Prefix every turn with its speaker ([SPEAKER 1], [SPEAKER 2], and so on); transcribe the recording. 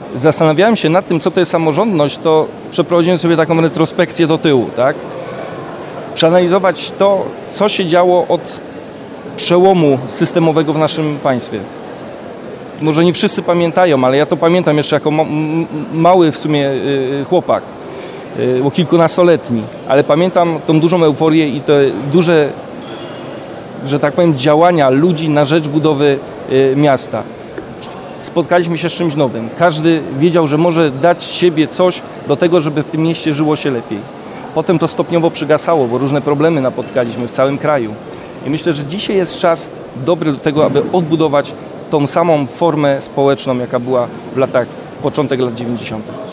[SPEAKER 1] zastanawiałem się nad tym, co to jest samorządność, to przeprowadziłem sobie taką retrospekcję do tyłu, tak? Przeanalizować to, co się działo od przełomu systemowego w naszym państwie. Może nie wszyscy pamiętają, ale ja to pamiętam jeszcze jako mały w sumie chłopak, bo kilkunastoletni, ale pamiętam tą dużą euforię i te duże, że tak powiem, działania ludzi na rzecz budowy miasta. Spotkaliśmy się z czymś nowym. Każdy wiedział, że może dać z siebie coś do tego, żeby w tym mieście żyło się lepiej. Potem to stopniowo przygasało, bo różne problemy napotkaliśmy w całym kraju. I myślę, że dzisiaj jest czas dobry do tego, aby odbudować tą samą formę społeczną, jaka była w początek lat 90.